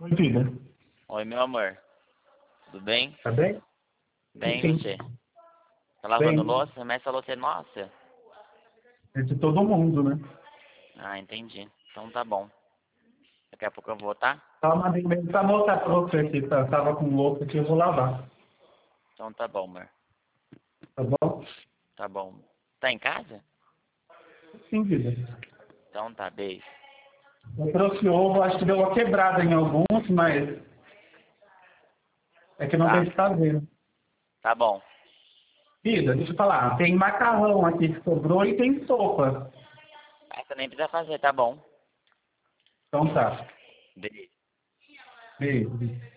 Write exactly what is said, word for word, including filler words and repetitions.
Oi, vida. Oi, meu amor. Tudo bem? Tá bem? Bem, Sim. e você? Tá lavando Bem. louça? Mas essa louça é nossa? É de todo mundo, né? Ah, entendi. Então tá bom. Daqui a pouco eu vou, tá? Só mandei mesmo pra mostrar pra você aqui. Tá? Tava com louça aqui, eu vou lavar. Então tá bom, amor. Tá bom? Tá bom. Tá em casa? Sim, vida. Então tá, beijo. Eu trouxe ovo, acho que deu uma quebrada em alguns, mas é que não tem Tá. o que fazer. Tá bom. Vida, deixa eu falar. Tem macarrão aqui que sobrou e tem sopa. Ah, você nem precisa fazer, tá bom. Então tá. Beijo. Beijo.